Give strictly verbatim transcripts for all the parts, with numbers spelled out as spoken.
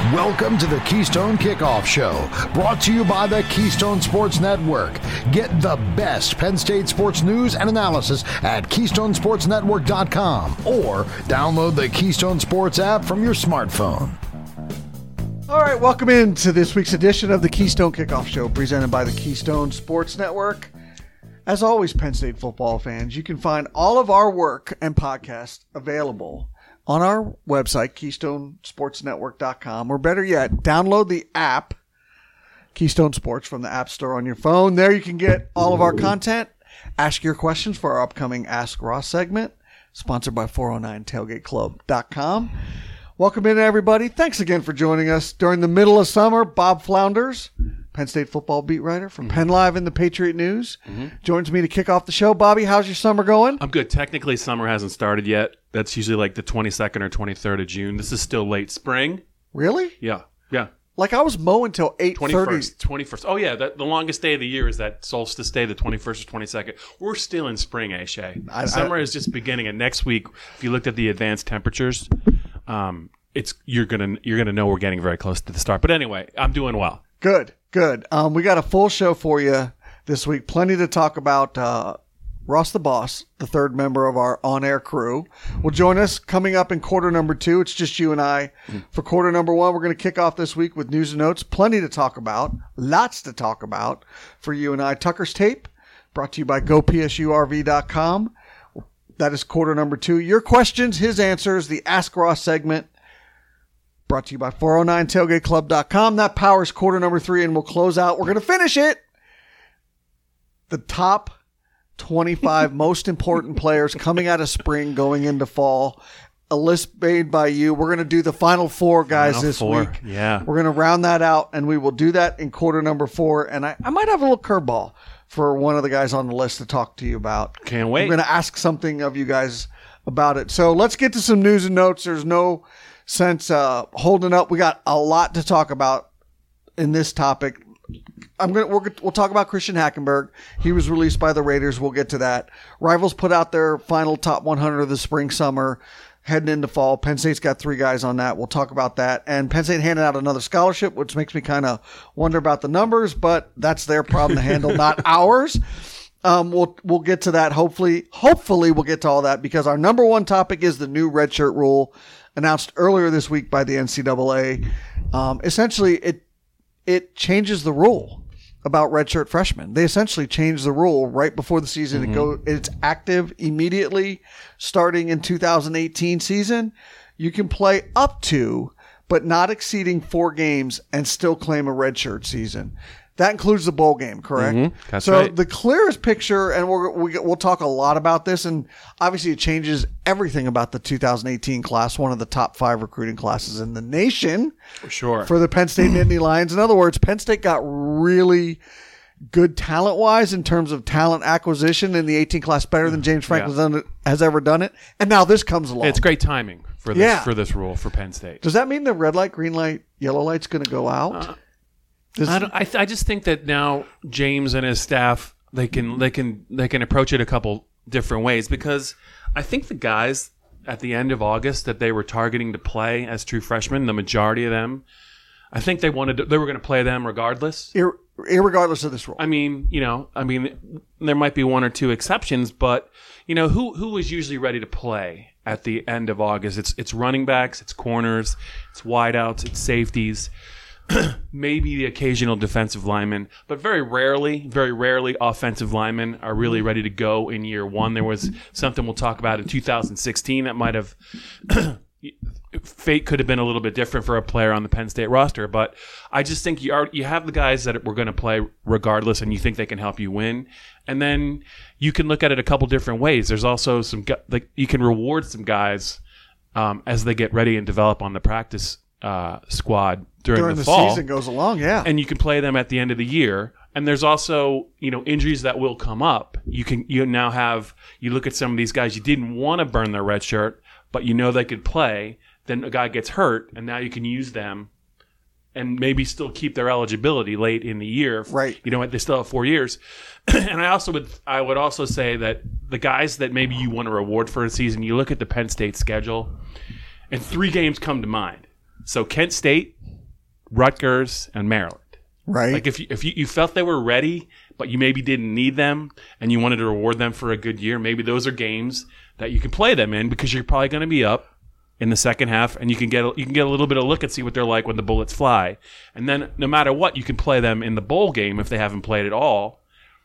Welcome to the Keystone Kickoff Show, brought to you by the Keystone Sports Network. Get the best Penn State sports news and analysis at keystone sports network dot com or download the Keystone Sports app from your smartphone. All right, welcome into this week's edition of the Keystone Kickoff Show, presented by the Keystone Sports Network. As always, Penn State football fans, you can find all of our work and podcasts available on our website, keystone sports network dot com, or better yet, download the app, Keystone Sports, from the App Store on your phone. There you can get all of our content. Ask your questions for our upcoming Ask Ross segment, sponsored by four oh nine tailgate club dot com. Welcome in, everybody. Thanks again for joining us during the middle of summer. Bob Flounders, Penn State football beat writer from mm-hmm. Penn Live and the Patriot News, mm-hmm. joins me to kick off the show. Bobby, how's your summer going? I'm good. Technically, summer hasn't started yet. That's usually like the twenty-second or twenty-third of June. This is still late spring. Really? Yeah. Yeah. Like I was mowing till eight thirty. twenty-first. twenty-first. Oh, yeah. That, the longest day of the year is that solstice day, the twenty-first or twenty-second. We're still in spring, eh, Shay? I, Summer I, is just beginning. And next week, if you looked at the advanced temperatures, um, it's you're gonna you're gonna know we're getting very close to the start. But anyway, I'm doing well. Good, good. Um, we got a full show for you this week. Plenty to talk about. Uh, Ross the Boss, the third member of our on-air crew, will join us coming up in quarter number two. It's just you and I. Mm. For quarter number one, we're going to kick off this week with news and notes. Plenty to talk about. Lots to talk about for you and I. Tucker's Tape, brought to you by go p s u r v dot com. That is quarter number two. Your questions, his answers, the Ask Ross segment, brought to you by four oh nine tailgate club dot com. That powers quarter number three, and we'll close out. We're going to finish it. The top twenty-five most important players coming out of spring, going into fall. A list made by you. We're going to do the final four guys final this four. week. Yeah. We're going to round that out, and we will do that in quarter number four. And I, I might have a little curveball for one of the guys on the list to talk to you about. Can't wait. I'm going to ask something of you guys about it. So let's get to some news and notes. There's no sense uh, holding up. We got a lot to talk about in this topic. I'm gonna we're, we'll talk about Christian Hackenberg. He was released by the Raiders. We'll get to that. Rivals put out their final top one hundred of the spring summer, heading into fall. Penn State's got three guys on that. We'll talk about that. And Penn State handed out another scholarship, which makes me kind of wonder about the numbers, but that's their problem to handle, not ours. Um, we'll we'll get to that. Hopefully, hopefully we'll get to all that, because our number one topic is the new redshirt rule announced earlier this week by the N C double A. Um, essentially, it it changes the rule about redshirt freshmen. They essentially changed the rule right before the season. Mm-hmm. It go, it's active immediately starting in two thousand eighteen season. You can play up to, but not exceeding four games and still claim a redshirt season. That includes the bowl game, correct? Mm-hmm. That's so right. The clearest picture, and we're, we, we'll talk a lot about this, and obviously it changes everything about the two thousand eighteen class, one of the top five recruiting classes in the nation. For sure. For the Penn State Nittany Lions. In other words, Penn State got really good talent-wise in terms of talent acquisition in the eighteen class, better than James Franklin yeah. has ever done it. And now this comes along. It's great timing for this, yeah. for this rule for Penn State. Does that mean the red light, green light, yellow light's going to go out? Uh, This, I, don't, I, th- I just think that now James and his staff, they can they can they can approach it a couple different ways, because I think the guys at the end of August that they were targeting to play as true freshmen, the majority of them, I think they wanted to, they were going to play them regardless. Ir- irregardless of this rule. I mean, you know, I mean, there might be one or two exceptions, but you know, who who was usually ready to play at the end of August? It's it's running backs, it's corners, it's wideouts, it's safeties. Maybe the occasional defensive lineman, but very rarely, very rarely offensive linemen are really ready to go in year one. There was something we'll talk about in two thousand sixteen that might have fate could have been a little bit different for a player on the Penn State roster, but I just think you are you have the guys that were going to play regardless, and you think they can help you win. And then you can look at it a couple different ways. There's also some like you can reward some guys um, as they get ready and develop on the practice uh, squad during, during the, the fall. season goes along, yeah. And you can play them at the end of the year. And there's also, you know, injuries that will come up. You can you now have you look at some of these guys you didn't want to burn their red shirt, but you know they could play. Then a guy gets hurt, and now you can use them and maybe still keep their eligibility late in the year. Right. You know, they still have four years. And I also would I would also say that the guys that maybe you want to reward for a season, you look at the Penn State schedule, and three games come to mind. So Kent State, Rutgers and Maryland. Right. Like if you, if you, you felt they were ready, but you maybe didn't need them and you wanted to reward them for a good year, maybe those are games that you can play them in because you're probably going to be up in the second half and you can get a, you can get a little bit of look and see what they're like when the bullets fly. And then no matter what, you can play them in the bowl game if they haven't played at all.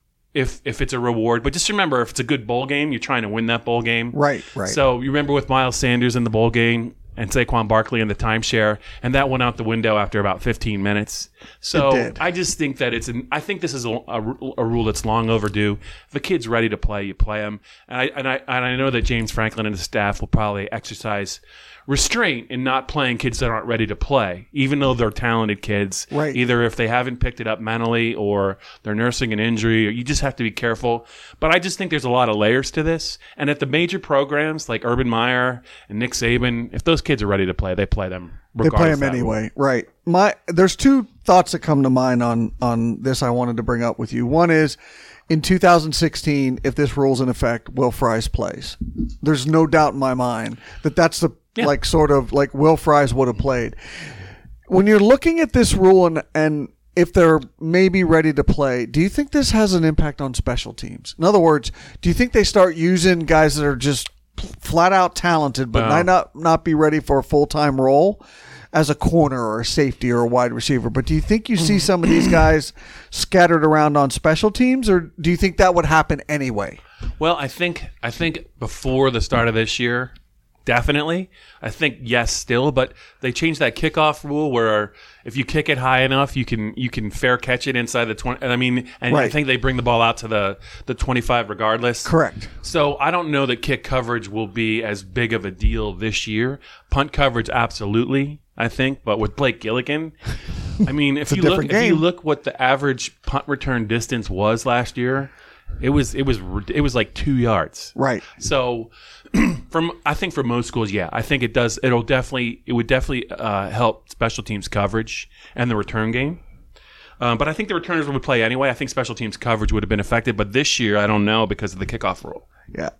If if it's a reward. But just remember, if it's a good bowl game, you're trying to win that bowl game. Right, right. So you remember with Miles Sanders in the bowl game and Saquon Barkley in the timeshare, and that went out the window after about fifteen minutes. So I just think that it's an, I think this is a, a, a rule that's long overdue. If a kid's ready to play, you play him. And I and I and I know that James Franklin and his staff will probably exercise restraint in not playing kids that aren't ready to play, even though they're talented kids. Right. Either if they haven't picked it up mentally or they're nursing an injury, or you just have to be careful. But I just think there's a lot of layers to this. And at the major programs like Urban Meyer and Nick Saban, if those kids are ready to play, they play them regardless. They play them of that anyway. rule. Right. My There's two thoughts that come to mind on, on this I wanted to bring up with you. One is, in two thousand sixteen, if this rule's in effect, Will Fries plays. There's no doubt in my mind that that's the yeah. like sort of like Will Fries would have played. When you're looking at this rule and and if they're maybe ready to play, do you think this has an impact on special teams? In other words, do you think they start using guys that are just flat out talented but Wow. might not not be ready for a full time role as a corner or a safety or a wide receiver? But do you think you see some of these guys scattered around on special teams, or do you think that would happen anyway? Well, I think I think before the start of this year, definitely. I think yes, still, but they changed that kickoff rule where if you kick it high enough, you can you can fair catch it inside the twenty. I mean, and Right. I think they bring the ball out to the the twenty-five regardless. Correct. So I don't know that kick coverage will be as big of a deal this year. Punt coverage, absolutely. I think, but with Blake Gilligan, I mean, if a you look, different if you game. look what the average punt return distance was last year, it was it was it was like two yards. Right. So, from I think for most schools, yeah, I think it does. It'll definitely it would definitely uh, help special teams coverage and the return game. Um, but I think the returners would play anyway. I think special teams coverage would have been affected, but this year I don't know because of the kickoff rule. Yeah.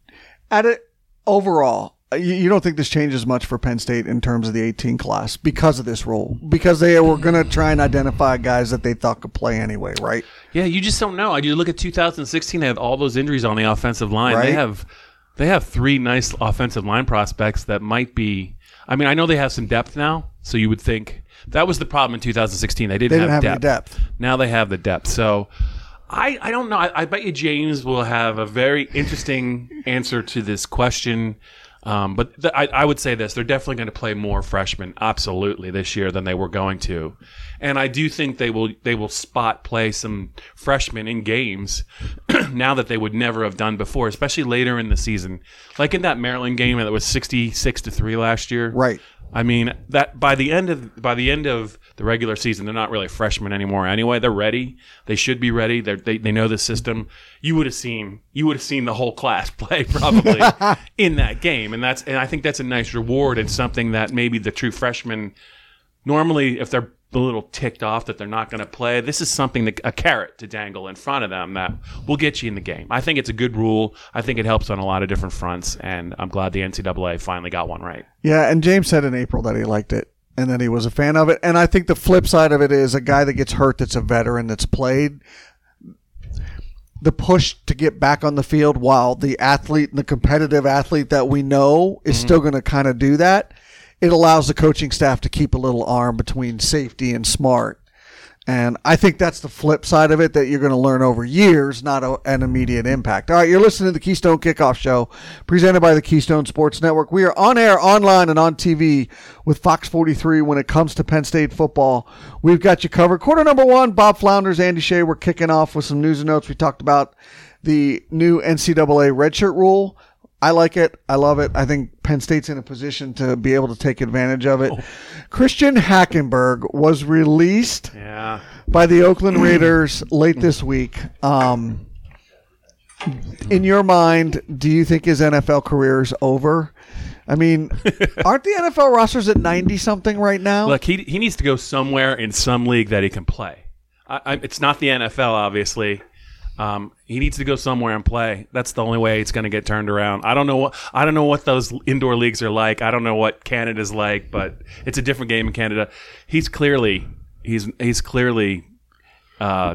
At it overall, you, you don't think this changes much for Penn State in terms of the eighteen class because of this rule? Because they were going to try and identify guys that they thought could play anyway, right? Yeah, you just don't know. You look at two thousand sixteen; they had all those injuries on the offensive line. Right. They have they have three nice offensive line prospects that might be. I mean, I know they have some depth now, so you would think that was the problem in two thousand sixteen. They didn't, They didn't have, have depth. any depth. Now they have the depth. So I, I don't know. I, I bet you James will have a very interesting answer to this question. Um, but th- I, I would say this: they're definitely going to play more freshmen, absolutely, this year than they were going to, and I do think they will they will spot play some freshmen in games now that they would never have done before, especially later in the season, like in that Maryland game that was sixty-six to three last year. Right. I mean that by the end of by the end of the regular season, they're not really freshmen anymore. Anyway, they're ready. They should be ready. They're, they they know the system. You would have seen you would have seen the whole class play probably in that game, and that's and I think that's a nice reward and something that maybe the true freshmen normally, if they're a little ticked off that they're not going to play, this is something that a carrot to dangle in front of them that will get you in the game. I think it's a good rule. I think it helps on a lot of different fronts, and I'm glad the N C double A finally got one right. Yeah, and James said in April that he liked it and that he was a fan of it. And I think the flip side of it is a guy that gets hurt that's a veteran that's played, the push to get back on the field while the athlete, the competitive athlete that we know is mm-hmm. still going to kind of do that. It allows the coaching staff to keep a little arm between safety and smart. And I think that's the flip side of it that you're going to learn over years, not a, an immediate impact. All right, you're listening to the Keystone Kickoff Show, presented by the Keystone Sports Network. We are on air, online, and on T V with Fox forty-three when it comes to Penn State football. We've got you covered. Quarter number one, Bob Flounders, Andy Shea. We're kicking off with some news and notes. We talked about the new N C double A redshirt rule. I like it. I love it. I think Penn State's in a position to be able to take advantage of it. Oh. Christian Hackenberg was released yeah. by the Oakland Raiders late this week. Um, in your mind, do you think his N F L career is over? I mean, aren't the N F L rosters at ninety-something right now? Look, he he needs to go somewhere in some league that he can play. I, I, it's not the N F L, obviously. Um, he needs to go somewhere and play. That's the only way it's going to get turned around. I don't know what I don't know what those indoor leagues are like. I don't know what Canada's like, but it's a different game in Canada. He's clearly he's he's clearly uh,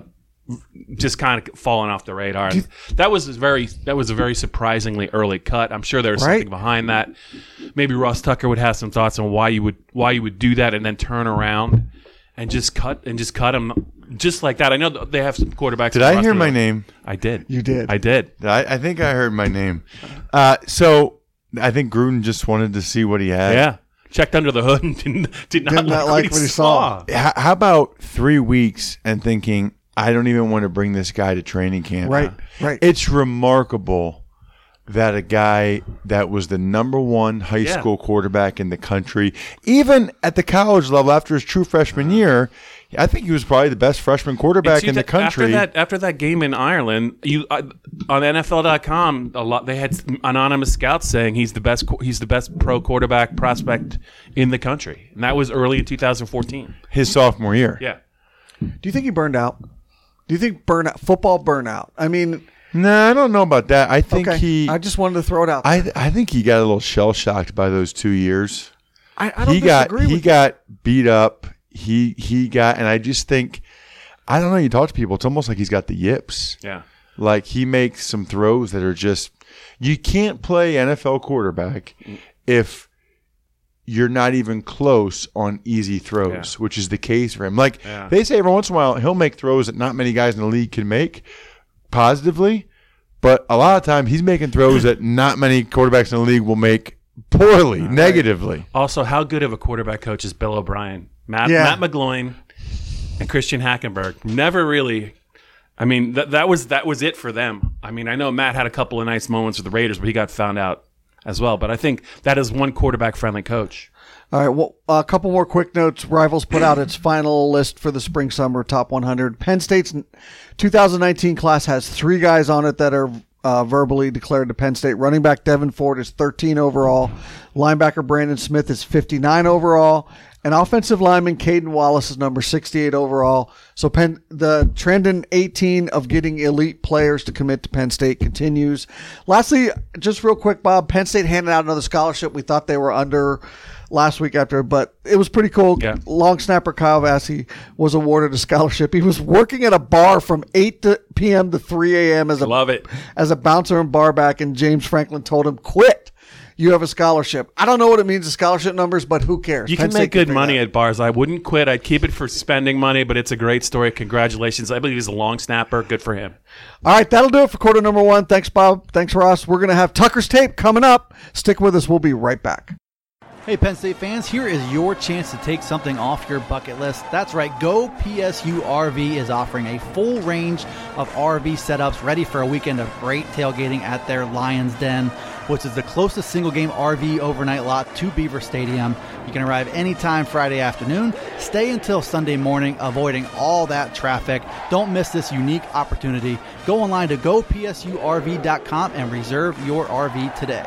just kind of falling off the radar. And that was very that was a very surprisingly early cut. I'm sure there was Right. something behind that. Maybe Ross Tucker would have some thoughts on why you would why you would do that and then turn around and just cut and just cut him just like that. I know they have some quarterbacks. Did on the I hear roster my that- name? I did. You did. I did. I, I think I heard my name. Uh, so I think Gruden just wanted to see what he had. Yeah. Checked under the hood and didn't, did not Did not like, like what he saw. H- how about three weeks and thinking, I don't even want to bring this guy to training camp? Right, right. It's remarkable that a guy that was the number one high Yeah. school quarterback in the country, even at the college level after his true freshman year, I think he was probably the best freshman quarterback See, in the that- country. After that, after that game in Ireland, you uh, on N F L dot com, a lot they had anonymous scouts saying he's the best. He's the best pro quarterback prospect in the country, and that was early in two thousand fourteen. His sophomore year. Yeah, Do you think he burned out? Do you think burnout, football burnout? I mean, No, I don't know about that. I think okay. he. I just wanted to throw it out. I I think he got a little shell shocked by those two years. I, I don't he got disagree he with got beat up. He he got, and I just think, I don't know. You talk to people, it's almost like he's got the yips. yeah. Like he makes some throws that are just, you can't play N F L quarterback if you're not even close on easy throws, Yeah. which is the case for him. Like Yeah. they say every once in a while he'll make throws that not many guys in the league can make positively, but a lot of time he's making throws that not many quarterbacks in the league will make poorly, negatively. Also, how good of a quarterback coach is Bill O'Brien? Matt, Yeah. Matt McGloin and Christian Hackenberg never really. I mean, that that was that was it for them. I mean, I know Matt had a couple of nice moments with the Raiders, but he got found out as well. But I think that is one quarterback-friendly coach. All right, well, a couple more quick notes. Rivals put out its final list for the spring-summer top one hundred. Penn State's two thousand nineteen class has three guys on it that are uh, verbally declared to Penn State. Running back Devin Ford is thirteen overall. Linebacker Brandon Smith is fifty-nine overall. And offensive lineman Caden Wallace is number sixty-eight overall. So Penn, the trend in eighteen of getting elite players to commit to Penn State continues. Lastly, just real quick, Bob, Penn State handed out another scholarship. We thought they were under last week after, but it was pretty cool. Yeah. Long snapper Kyle Vassy was awarded a scholarship. He was working at a bar from eight p.m. to three a.m. as a Love it. as a bouncer and bar back, and James Franklin told him, quit. You have a scholarship. I don't know what it means, the scholarship numbers, but who cares? You Penn can State make good figure money it out. at bars. I wouldn't quit. I'd keep it for spending money, but it's a great story. Congratulations. I believe he's a long snapper. Good for him. All right, that'll do it for quarter number one. Thanks, Bob. Thanks, Ross. We're going to have Tucker's Tape coming up. Stick with us. We'll be right back. Hey Penn State fans, here is your chance to take something off your bucket list. That's right, Go P S U R V is offering a full range of R V setups ready for a weekend of great tailgating at their Lions Den, which is the closest single-game R V overnight lot to Beaver Stadium. You can arrive anytime Friday afternoon, stay until Sunday morning, avoiding all that traffic. Don't miss this unique opportunity. Go online to go P S U R V dot com and reserve your R V today.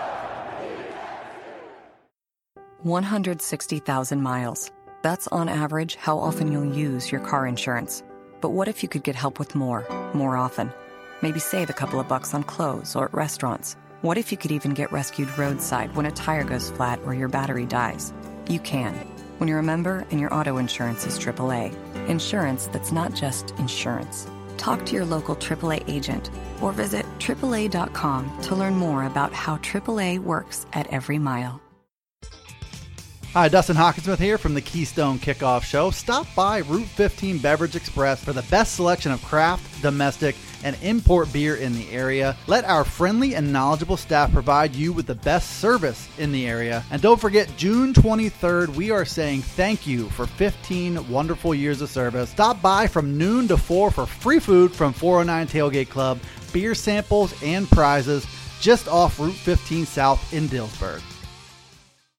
one hundred sixty thousand miles. That's on average how often you'll use your car insurance. But what if you could get help with more, more often? Maybe save a couple of bucks on clothes or at restaurants. What if you could even get rescued roadside when a tire goes flat or your battery dies? You can, when you're a member and your auto insurance is triple A. Insurance that's not just insurance. Talk to your local triple A agent or visit triple A dot com to learn more about how triple A works at every mile. Hi, Dustin Hawkinsmith here from the Keystone Kickoff Show. Stop by Route fifteen Beverage Express for the best selection of craft, domestic, and import beer in the area. Let our friendly and knowledgeable staff provide you with the best service in the area. And don't forget, June twenty-third, we are saying thank you for fifteen wonderful years of service. Stop by from noon to four for free food from four oh nine Tailgate Club, beer samples, and prizes just off Route fifteen South in Dillsburg.